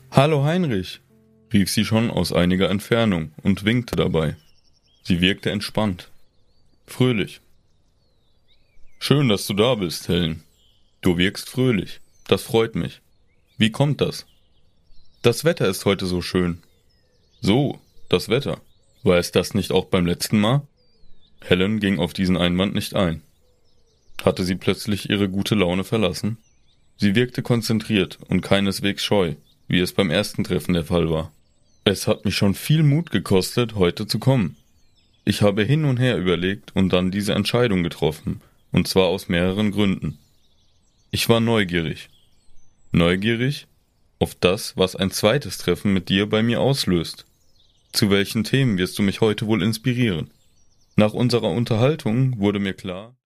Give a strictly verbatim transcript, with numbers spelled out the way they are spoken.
Hallo Heinrich, rief sie schon aus einiger Entfernung und winkte dabei. Sie wirkte entspannt, fröhlich. Schön, dass du da bist, Helen. Du wirkst fröhlich, das freut mich. Wie kommt das? Das Wetter ist heute so schön. So, das Wetter. War es das nicht auch beim letzten Mal? Helen ging auf diesen Einwand nicht ein. Hatte sie plötzlich ihre gute Laune verlassen? Sie wirkte konzentriert und keineswegs scheu, wie es beim ersten Treffen der Fall war. Es hat mich schon viel Mut gekostet, heute zu kommen. Ich habe hin und her überlegt und dann diese Entscheidung getroffen, und zwar aus mehreren Gründen. Ich war neugierig. Neugierig auf das, was ein zweites Treffen mit dir bei mir auslöst. Zu welchen Themen wirst du mich heute wohl inspirieren? Nach unserer Unterhaltung wurde mir klar,